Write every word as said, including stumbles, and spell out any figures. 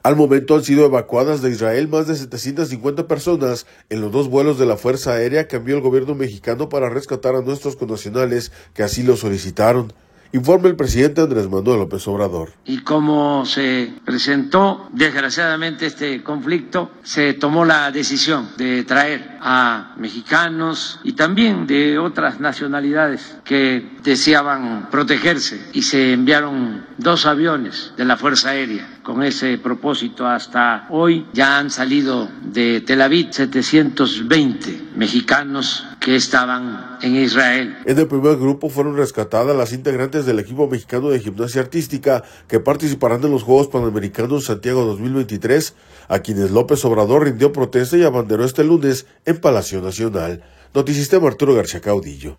Al momento han sido evacuadas de Israel más de setecientas cincuenta personas en los dos vuelos de la Fuerza Aérea que envió el gobierno mexicano para rescatar a nuestros connacionales que así lo solicitaron. Informa el presidente Andrés Manuel López Obrador. Y como se presentó desgraciadamente este conflicto, se tomó la decisión de traer a mexicanos y también de otras nacionalidades que deseaban protegerse y se enviaron dos aviones de la Fuerza Aérea con ese propósito. Hasta hoy ya han salido de Tel Aviv setecientos veinte mexicanos que estaban en Israel. En el primer grupo fueron rescatadas las integrantes del equipo mexicano de gimnasia artística que participarán en los Juegos Panamericanos Santiago dos mil veintitrés, a quienes López Obrador rindió protesta y abanderó este lunes en Palacio Nacional. Noticistema Arturo García Caudillo.